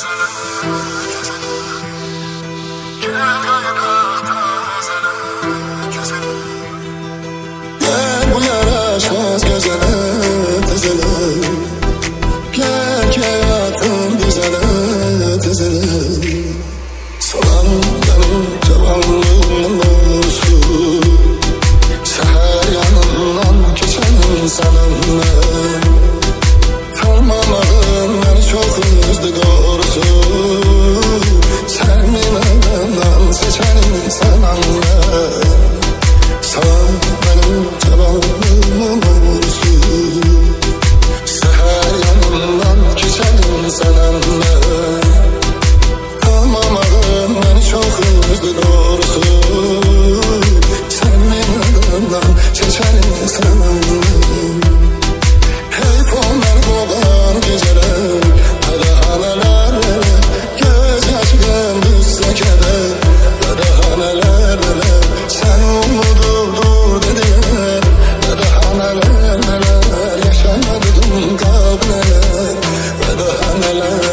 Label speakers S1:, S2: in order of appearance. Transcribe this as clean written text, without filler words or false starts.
S1: Gel bu yaraşmaz gözene tezele, gel ki hayatım düzele tezele. Salan benim cavanlığımın olsun, seher yanından geçenim seninle. Tanımamadın beni çok üzdü doğrusu, sevmemeden seçenim seninle. Salan benim cavanlığımın olsun, seher yanından geçenim seninle. Tanımamadın beni çok üzdü doğrusu, sevmemeden seçenim seninle. Hep onlar boğan geceler, neler göz yaşım düşse keder. Neler sen umudumdur dediler, neler yaşamadım kalb neler.